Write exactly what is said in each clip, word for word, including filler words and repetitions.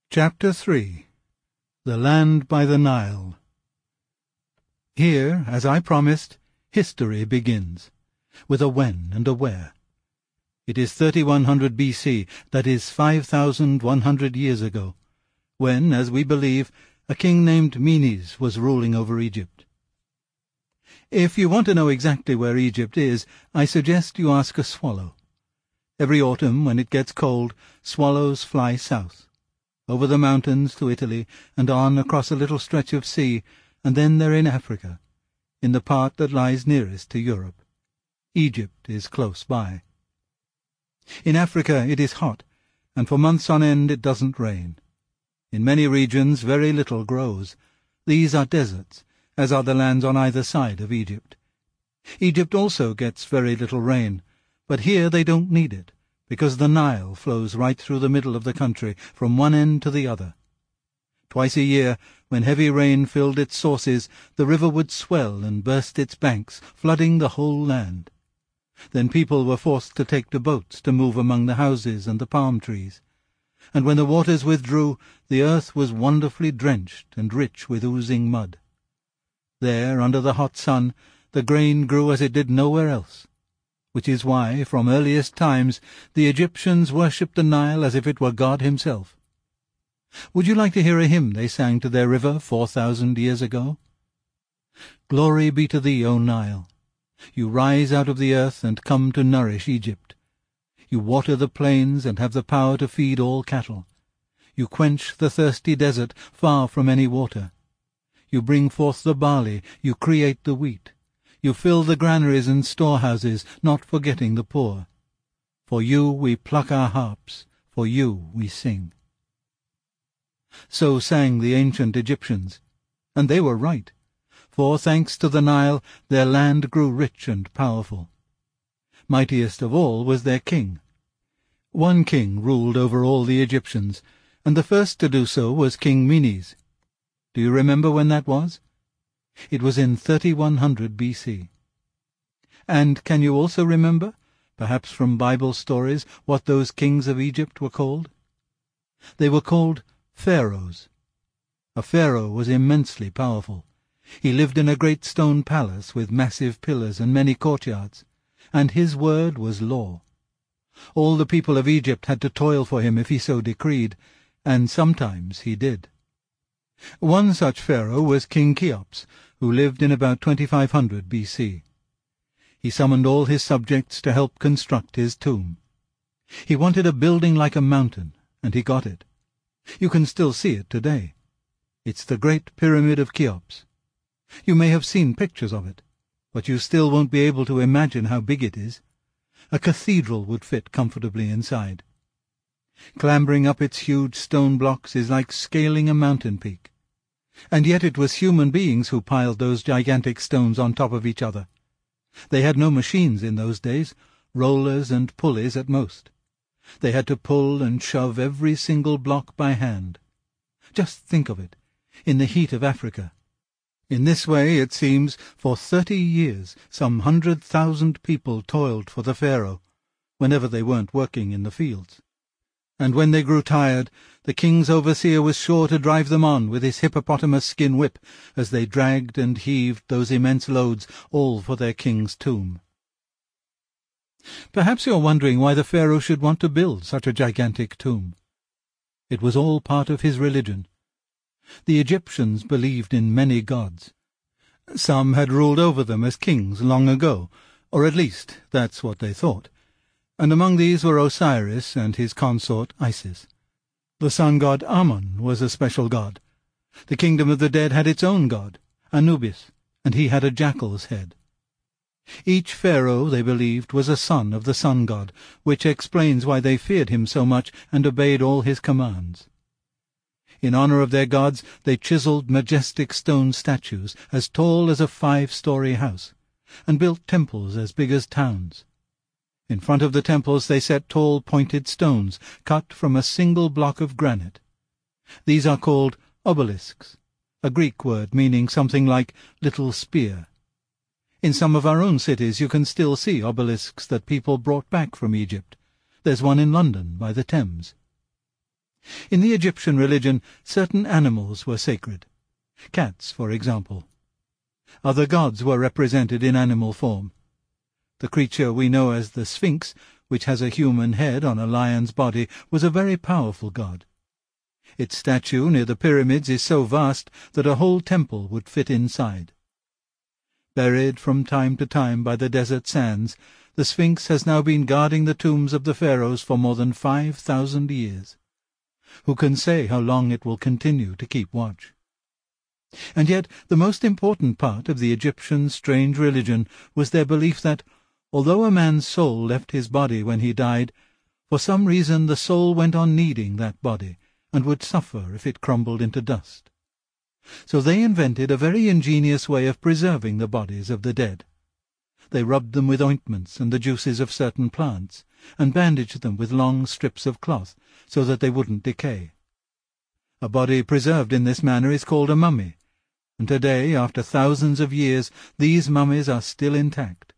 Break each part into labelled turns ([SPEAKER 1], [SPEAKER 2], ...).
[SPEAKER 1] Chapter three. The Land by the Nile. Here, as I promised, history begins, with a when and a where. It is thirty-one hundred B C, that is five thousand one hundred years ago, when, as we believe, a king named Menes was ruling over Egypt. If you want to know exactly where Egypt is, I suggest you ask a swallow. Every autumn, when it gets cold, swallows fly south, over the mountains to Italy, and on across a little stretch of sea, and then they're in Africa, in the part that lies nearest to Europe. Egypt is close by. In Africa it is hot, and for months on end it doesn't rain. In many regions very little grows. These are deserts, as are the lands on either side of Egypt. Egypt also gets very little rain, but here they don't need it, because the Nile flows right through the middle of the country, from one end to the other. Twice a year, when heavy rain filled its sources, the river would swell and burst its banks, flooding the whole land. Then people were forced to take to boats to move among the houses and the palm trees. And when the waters withdrew, the earth was wonderfully drenched and rich with oozing mud. There, under the hot sun, the grain grew as it did nowhere else, which is why, from earliest times, the Egyptians worshipped the Nile as if it were God himself. Would you like to hear a hymn they sang to their river four thousand years ago? Glory be to thee, O Nile! You rise out of the earth and come to nourish Egypt. You water the plains and have the power to feed all cattle. You quench the thirsty desert far from any water. You bring forth the barley, you create the wheat. You fill the granaries and storehouses, not forgetting the poor. For you we pluck our harps, for you we sing. So sang the ancient Egyptians, and they were right, for thanks to the Nile their land grew rich and powerful. Mightiest of all was their king. One king ruled over all the Egyptians, and the first to do so was King Menes. Do you remember when that was? It was in thirty-one hundred B C. And can you also remember, perhaps from Bible stories, what those kings of Egypt were called? They were called pharaohs. A pharaoh was immensely powerful. He lived in a great stone palace with massive pillars and many courtyards, and his word was law. All the people of Egypt had to toil for him if he so decreed, and sometimes he did. One such pharaoh was King Cheops, who lived in about twenty-five hundred B C. He summoned all his subjects to help construct his tomb. He wanted a building like a mountain, and he got it. You can still see it today. It's the Great Pyramid of Cheops. You may have seen pictures of it, but you still won't be able to imagine how big it is. A cathedral would fit comfortably inside. Clambering up its huge stone blocks is like scaling a mountain peak. And yet it was human beings who piled those gigantic stones on top of each other. They had no machines in those days, rollers and pulleys at most. They had to pull and shove every single block by hand. Just think of it, in the heat of Africa. In this way, it seems, for thirty years some hundred thousand people toiled for the pharaoh, whenever they weren't working in the fields. And when they grew tired, the king's overseer was sure to drive them on with his hippopotamus skin whip as they dragged and heaved those immense loads, all for their king's tomb. Perhaps you're wondering why the pharaoh should want to build such a gigantic tomb. It was all part of his religion. The Egyptians believed in many gods. Some had ruled over them as kings long ago, or at least that's what they thought. And among these were Osiris and his consort Isis. The sun-god Ammon was a special god. The kingdom of the dead had its own god, Anubis, and he had a jackal's head. Each pharaoh, they believed, was a son of the sun-god, which explains why they feared him so much and obeyed all his commands. In honor of their gods, they chiseled majestic stone statues as tall as a five-story house, and built temples as big as towns. In front of the temples they set tall pointed stones, cut from a single block of granite. These are called obelisks, a Greek word meaning something like little spear. In some of our own cities you can still see obelisks that people brought back from Egypt. There's one in London by the Thames. In the Egyptian religion, certain animals were sacred. Cats, for example. Other gods were represented in animal form. The creature we know as the Sphinx, which has a human head on a lion's body, was a very powerful god. Its statue near the pyramids is so vast that a whole temple would fit inside. Buried from time to time by the desert sands, the Sphinx has now been guarding the tombs of the pharaohs for more than five thousand years. Who can say how long it will continue to keep watch? And yet the most important part of the Egyptian strange religion was their belief that, although a man's soul left his body when he died, for some reason the soul went on needing that body, and would suffer if it crumbled into dust. So they invented a very ingenious way of preserving the bodies of the dead. They rubbed them with ointments and the juices of certain plants, and bandaged them with long strips of cloth, so that they wouldn't decay. A body preserved in this manner is called a mummy, and today, after thousands of years, these mummies are still intact.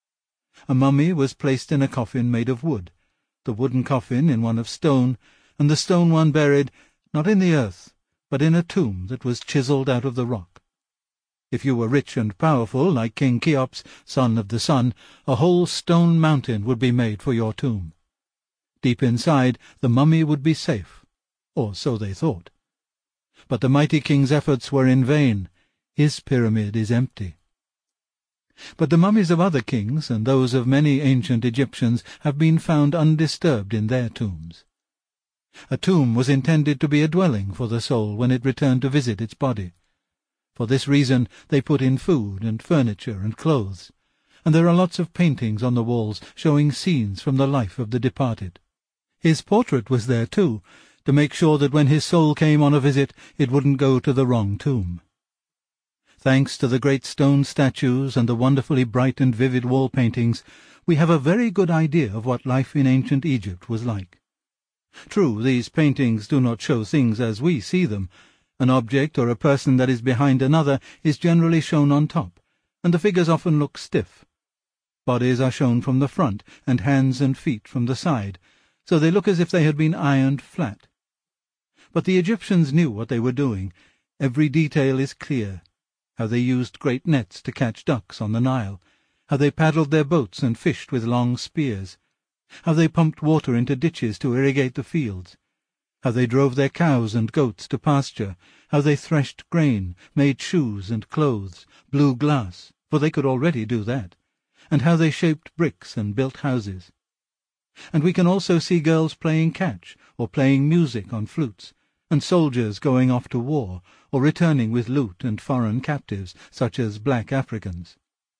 [SPEAKER 1] A mummy was placed in a coffin made of wood, the wooden coffin in one of stone, and the stone one buried, not in the earth, but in a tomb that was chiselled out of the rock. If you were rich and powerful, like King Cheops, son of the sun, a whole stone mountain would be made for your tomb. Deep inside, the mummy would be safe, or so they thought. But the mighty king's efforts were in vain. His pyramid is empty. But the mummies of other kings, and those of many ancient Egyptians, have been found undisturbed in their tombs. A tomb was intended to be a dwelling for the soul when it returned to visit its body. For this reason they put in food and furniture and clothes, and there are lots of paintings on the walls showing scenes from the life of the departed. His portrait was there too, to make sure that when his soul came on a visit it wouldn't go to the wrong tomb. Thanks to the great stone statues and the wonderfully bright and vivid wall paintings, we have a very good idea of what life in ancient Egypt was like. True, these paintings do not show things as we see them. An object or a person that is behind another is generally shown on top, and the figures often look stiff. Bodies are shown from the front, and hands and feet from the side, so they look as if they had been ironed flat. But the Egyptians knew what they were doing. Every detail is clear. How they used great nets to catch ducks on the Nile, how they paddled their boats and fished with long spears, how they pumped water into ditches to irrigate the fields, how they drove their cows and goats to pasture, how they threshed grain, made shoes and clothes, blew glass, for they could already do that, and how they shaped bricks and built houses. And we can also see girls playing catch, or playing music on flutes, and soldiers going off to war, or returning with loot and foreign captives, such as black Africans.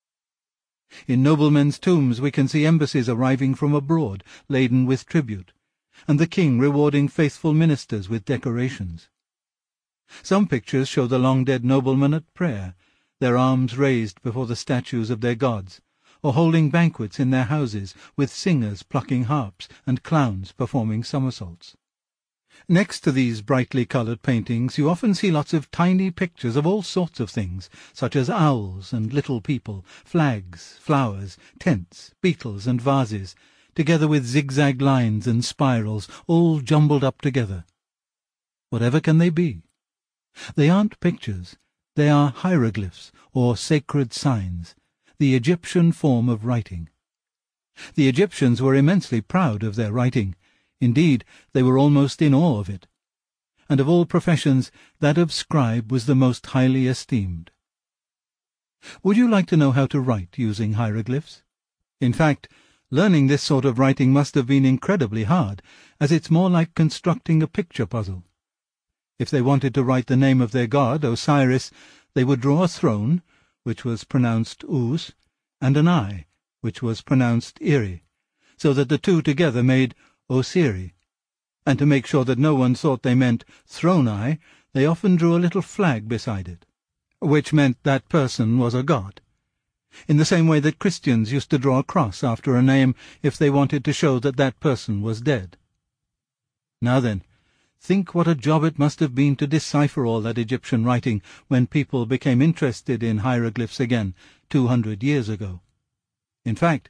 [SPEAKER 1] In noblemen's tombs we can see embassies arriving from abroad, laden with tribute, and the king rewarding faithful ministers with decorations. Some pictures show the long-dead noblemen at prayer, their arms raised before the statues of their gods, or holding banquets in their houses, with singers plucking harps and clowns performing somersaults. Next to these brightly coloured paintings you often see lots of tiny pictures of all sorts of things, such as owls and little people, flags, flowers, tents, beetles and vases, together with zigzag lines and spirals, all jumbled up together. Whatever can they be? They aren't pictures. They are hieroglyphs, or sacred signs, the Egyptian form of writing. The Egyptians were immensely proud of their writing. Indeed, they were almost in awe of it. And of all professions, that of scribe was the most highly esteemed. Would you like to know how to write using hieroglyphs? In fact, learning this sort of writing must have been incredibly hard, as it's more like constructing a picture puzzle. If they wanted to write the name of their god, Osiris, they would draw a throne, which was pronounced Us, and an eye, which was pronounced Iri, so that the two together made Osiri, and to make sure that no one thought they meant throne-eye, they often drew a little flag beside it, which meant that person was a god, in the same way that Christians used to draw a cross after a name if they wanted to show that that person was dead. Now then, think what a job it must have been to decipher all that Egyptian writing when people became interested in hieroglyphs again, two hundred years ago. In fact,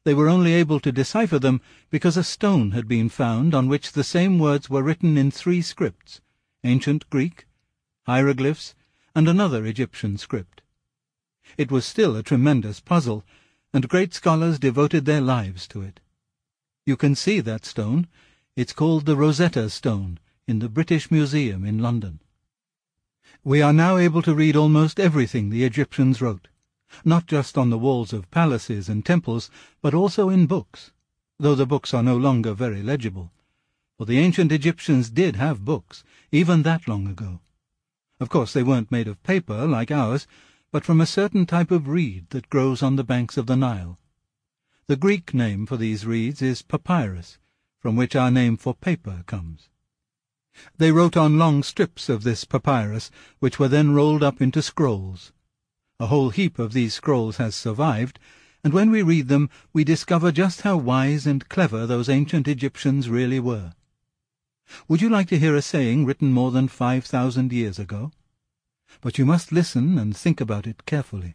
[SPEAKER 1] They were only able to decipher them because a stone had been found on which the same words were written in three scripts: ancient Greek, hieroglyphs, and another Egyptian script. It was still a tremendous puzzle, and great scholars devoted their lives to it. You can see that stone. It's called the Rosetta Stone in the British Museum in London. We are now able to read almost everything the Egyptians wrote, not just on the walls of palaces and temples, but also in books, though the books are no longer very legible. For the ancient Egyptians did have books, even that long ago. Of course they weren't made of paper like ours, but from a certain type of reed that grows on the banks of the Nile. The Greek name for these reeds is papyrus, from which our name for paper comes. They wrote on long strips of this papyrus, which were then rolled up into scrolls. A whole heap of these scrolls has survived, and when we read them we discover just how wise and clever those ancient Egyptians really were. Would you like to hear a saying written more than five thousand years ago? But you must listen and think about it carefully.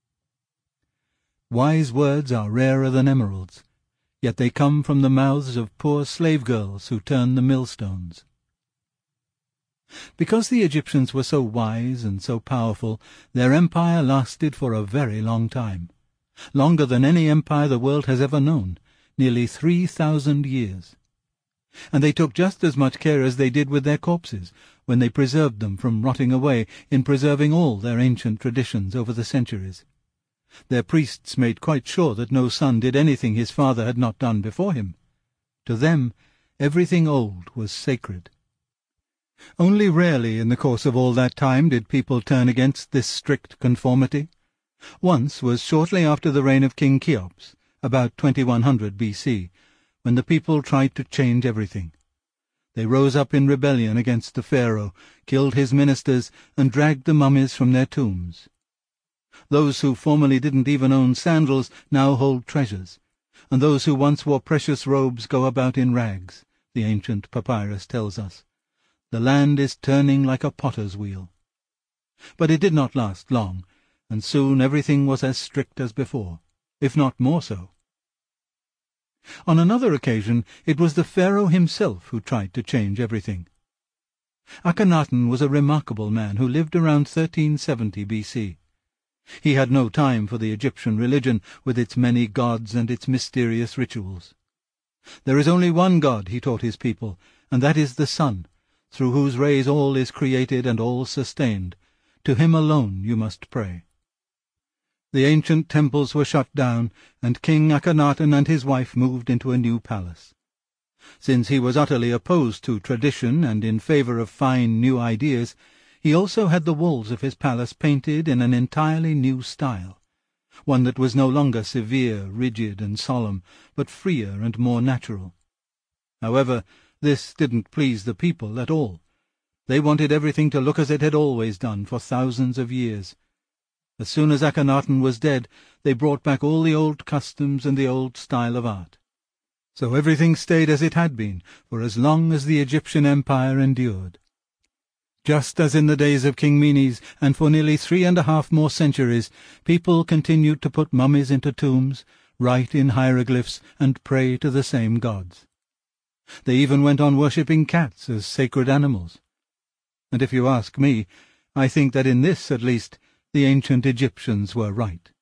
[SPEAKER 1] Wise words are rarer than emeralds, yet they come from the mouths of poor slave girls who turn the millstones. Because the Egyptians were so wise and so powerful, their empire lasted for a very long time, longer than any empire the world has ever known, nearly three thousand years. And they took just as much care as they did with their corpses, when they preserved them from rotting away, in preserving all their ancient traditions over the centuries. Their priests made quite sure that no son did anything his father had not done before him. To them, everything old was sacred. Only rarely in the course of all that time did people turn against this strict conformity. Once was shortly after the reign of King Cheops, about twenty-one hundred B C, when the people tried to change everything. They rose up in rebellion against the Pharaoh, killed his ministers, and dragged the mummies from their tombs. Those who formerly didn't even own sandals now hold treasures, and those who once wore precious robes go about in rags, the ancient papyrus tells us. The land is turning like a potter's wheel. But it did not last long, and soon everything was as strict as before, if not more so. On another occasion it was the Pharaoh himself who tried to change everything. Akhenaten was a remarkable man who lived around thirteen seventy B C. He had no time for the Egyptian religion, with its many gods and its mysterious rituals. There is only one God, he taught his people, and that is the sun, through whose rays all is created and all sustained. To him alone you must pray. The ancient temples were shut down, and King Akhenaten and his wife moved into a new palace. Since he was utterly opposed to tradition and in favor of fine new ideas, he also had the walls of his palace painted in an entirely new style, one that was no longer severe, rigid, and solemn, but freer and more natural. However, this didn't please the people at all. They wanted everything to look as it had always done for thousands of years. As soon as Akhenaten was dead, they brought back all the old customs and the old style of art. So everything stayed as it had been for as long as the Egyptian empire endured. Just as in the days of King Menes, and for nearly three and a half more centuries, people continued to put mummies into tombs, write in hieroglyphs, and pray to the same gods. They even went on worshipping cats as sacred animals. And if you ask me, I think that in this, at least, the ancient Egyptians were right.